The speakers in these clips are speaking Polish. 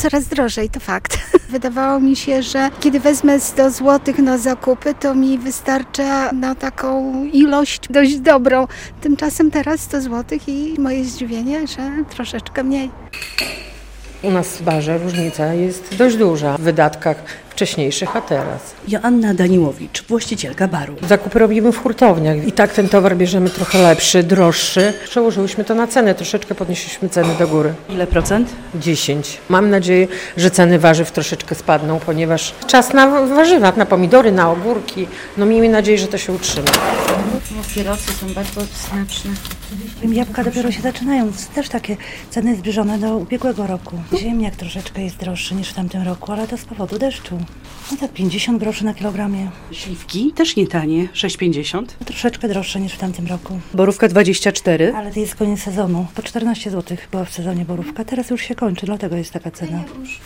Coraz drożej, to fakt. Wydawało mi się, że kiedy wezmę 100 zł na zakupy, to mi wystarcza na taką ilość dość dobrą. Tymczasem teraz 100 zł i moje zdziwienie, że troszeczkę mniej. U nas w barze różnica jest dość duża w wydatkach wcześniejszych, a teraz. Joanna Daniłowicz, właścicielka baru. Zakupy robimy w hurtowniach i tak ten towar bierzemy trochę lepszy, droższy. Przełożyłyśmy to na cenę, troszeczkę podnieśliśmy ceny do góry. Ile procent? 10. Mam nadzieję, że ceny warzyw troszeczkę spadną, ponieważ czas na warzywa, na pomidory, na ogórki. No miejmy nadzieję, że to się utrzyma. Papierosy są bardzo smaczne. Jabłka dopiero się zaczynają, też takie ceny zbliżone do ubiegłego roku. Ziemniak troszeczkę jest droższy niż w tamtym roku, ale to z powodu deszczu. No tak 50 groszy na kilogramie. Śliwki też nie tanie, 6,50. Troszeczkę droższe niż w tamtym roku. Borówka 24. Ale to jest koniec sezonu. Po 14 zł była w sezonie borówka. Teraz już się kończy, dlatego jest taka cena.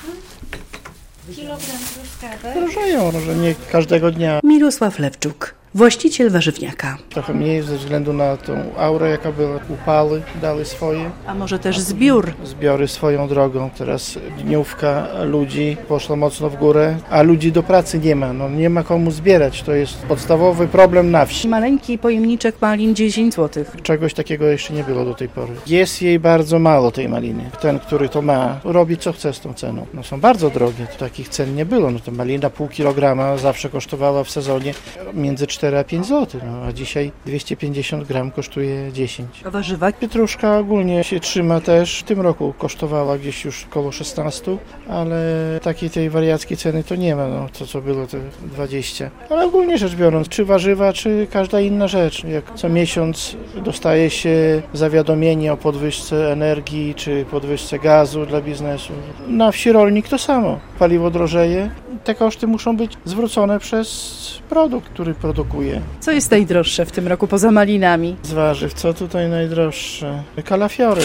Kilogram truskawek. Drożeją, może nie każdego dnia. Mirosław Lewczuk, właściciel warzywniaka. Trochę mniej ze względu na tą aurę, jaka była. Upały dały swoje. A może też zbiór? Zbiory swoją drogą. Teraz dniówka ludzi poszła mocno w górę, a ludzi do pracy nie ma. No, nie ma komu zbierać. To jest podstawowy problem na wsi. Maleńki pojemniczek malin 10 zł. Czegoś takiego jeszcze nie było do tej pory. Jest jej bardzo mało, tej maliny. Ten, który to ma, robi co chce z tą ceną. No, są bardzo drogie. Takich cen nie było. No, to malina pół kilograma zawsze kosztowała w sezonie między 4 a 5 zł, no, a dzisiaj 250 gram kosztuje 10. A warzywa? Pietruszka ogólnie się trzyma też. W tym roku kosztowała gdzieś już około 16, ale takiej tej wariackiej ceny to nie ma, no, to co było to 20. Ale ogólnie rzecz biorąc, czy warzywa, czy każda inna rzecz. Jak co miesiąc dostaje się zawiadomienie o podwyżce energii, czy podwyżce gazu dla biznesu. Na wsi rolnik to samo. Paliwo drożeje, te koszty muszą być zwrócone przez produkt, który produkuje. Co jest najdroższe w tym roku poza malinami? Z warzyw, co tutaj najdroższe? Kalafiory.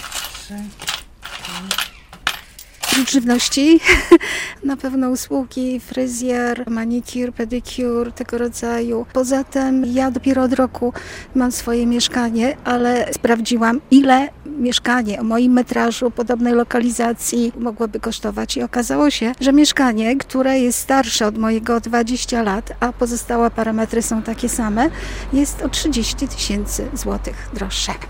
Żywności, na pewno usługi, fryzjer, manicure, pedicure, tego rodzaju. Poza tym ja dopiero od roku mam swoje mieszkanie, ale sprawdziłam, ile mieszkanie o moim metrażu, podobnej lokalizacji mogłoby kosztować i okazało się, że mieszkanie, które jest starsze od mojego o 20 lat, a pozostałe parametry są takie same, jest o 30 000 złotych droższe.